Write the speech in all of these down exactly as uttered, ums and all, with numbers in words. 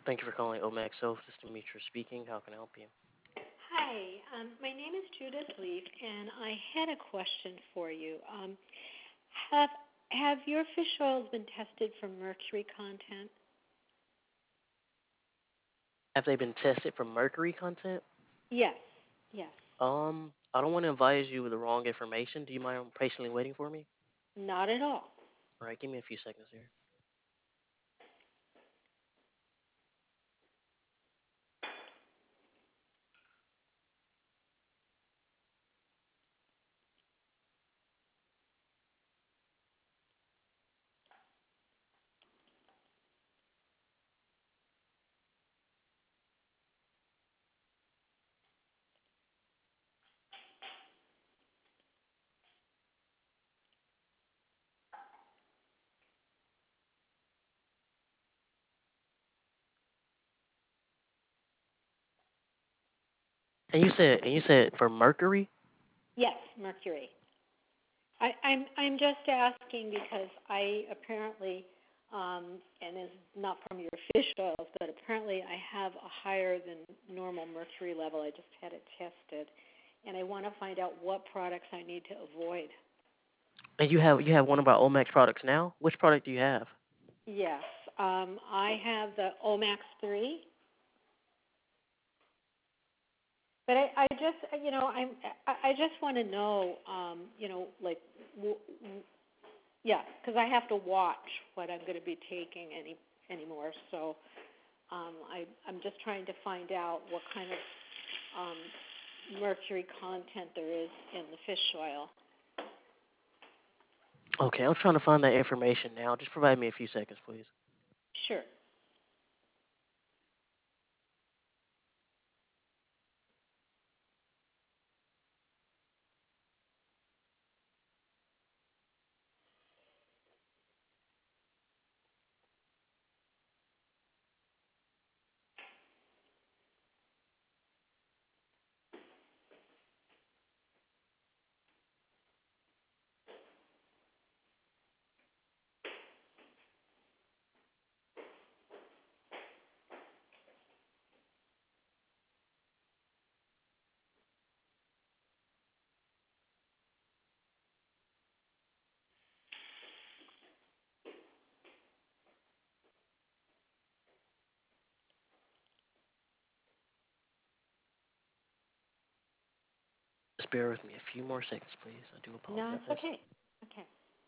Thank you for calling Omax Health. This is Demetrius speaking. How can I help you? Hi, um, my name is Judith Leaf, and I had a question for you. Um, have have your fish oils been tested for mercury content? Have they been tested for mercury content? Yes, yes, Um, I don't want to advise you with the wrong information. Do you mind patiently waiting for me? not at all. All right, give me a few seconds here. And you said, and you said for mercury? Yes, mercury. I, I'm I'm just asking because I apparently, um, and it's not from your fish oils, but apparently I have a higher than normal mercury level. I just had it tested, and I want to find out what products I need to avoid. And you have you have one of our Omax products now. Which product do you have? Yes, um, I have the Omax three, but I, I just, you know, I'm, I, I just want to know, um, you know, like, w- w- yeah, because I have to watch what I'm going to be taking any anymore. So um, I, I'm just trying to find out what kind of um, mercury content there is in the fish oil. Okay, I'm trying to find that information now. Just provide me a few seconds, please. Sure. Just bear with me a few more seconds, please. I do No, it's apologize. okay. Okay.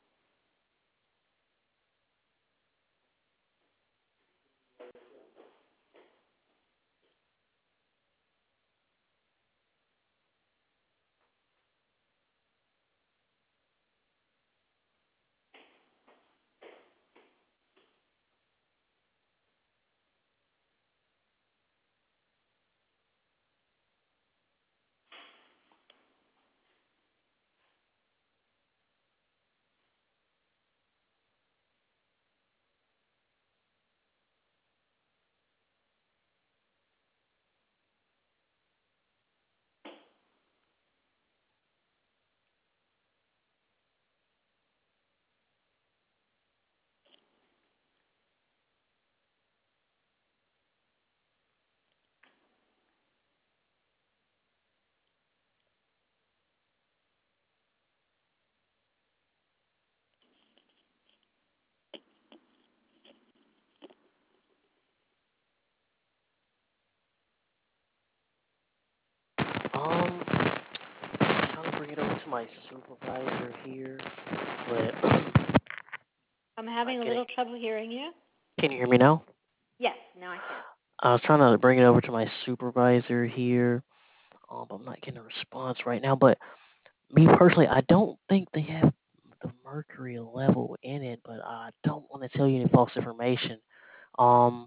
Um, I'm trying to bring it over to my supervisor here, but I'm not having a getting. little trouble hearing you. Can you hear me now? Yes, now I can. I was trying to bring it over to my supervisor here. Um, but I'm not getting a response right now. But me personally, I don't think they have the mercury level in it. But I don't want to tell you any false information. Um,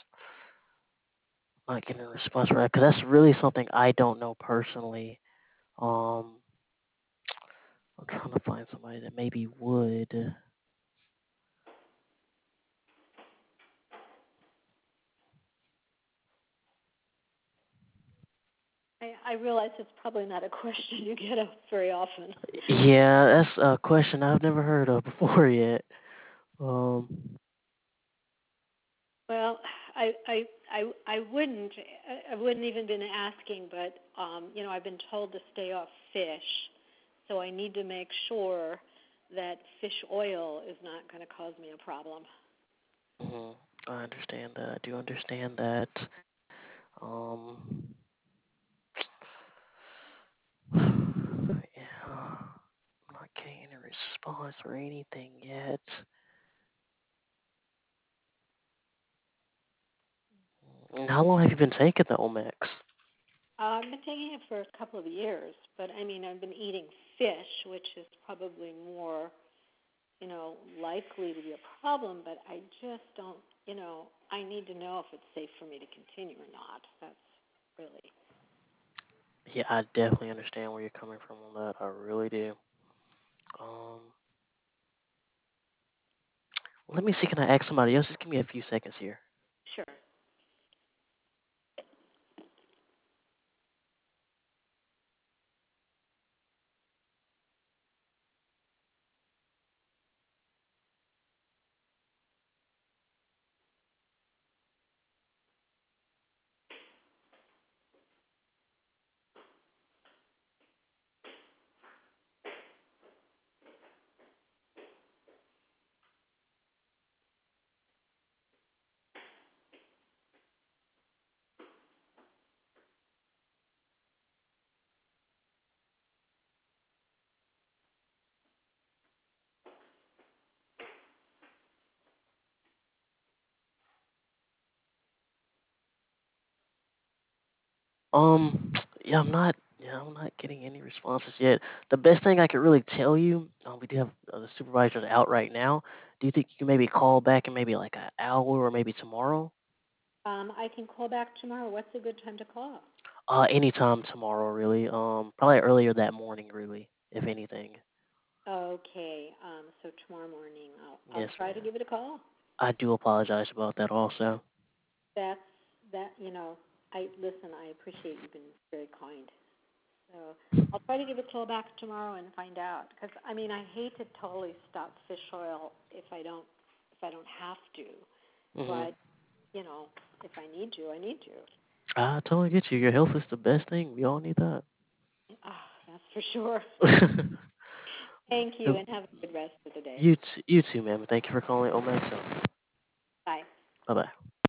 not getting a response right because that's really something I don't know personally. Um, I'm trying to find somebody that maybe would. I, I realize it's probably not a question you get asked very often. Yeah, that's a question I've never heard of before yet. Um, Well, I I I I wouldn't I wouldn't even been asking, but um, you know, I've been told to stay off fish, so I need to make sure that fish oil is not going to cause me a problem. Hmm. I understand that. I do understand that. Um, yeah, I'm not getting any response or anything yet. And how long have you been taking the Omex? Uh, I've been taking it for a couple of years, but I mean, I've been eating fish, which is probably more, you know, likely to be a problem, but I just don't, you know, I need to know if it's safe for me to continue or not. That's really. Yeah, I definitely understand where you're coming from on that. I really do. Um, let me see. Can I ask somebody else? Just give me a few seconds here. Sure. Um, yeah, I'm not. Yeah, I'm not getting any responses yet. The best thing I could really tell you, um, we do have uh, the supervisors out right now. Do you think you can maybe call back in maybe like an hour or maybe tomorrow? Um, I can call back tomorrow. What's a good time to call? Uh, anytime tomorrow, really. Um, probably earlier that morning, really, if anything. Okay. Um, so tomorrow morning, I'll I'll Yes, try to ma'am. give it a call. I do apologize about that also. That's that. You know, I listen. I appreciate you've been very kind. So I'll try to give a call back tomorrow and find out. Because I mean, I hate to totally stop fish oil if I don't if I don't have to. Mhm. But you know, if I need to, I need to. I totally get you. Your health is the best thing. We all need that. Ah, that's for sure. Thank you, Yep. and have a good rest of the day. You t- you too, ma'am. Thank you for calling Omex. Bye. Bye bye.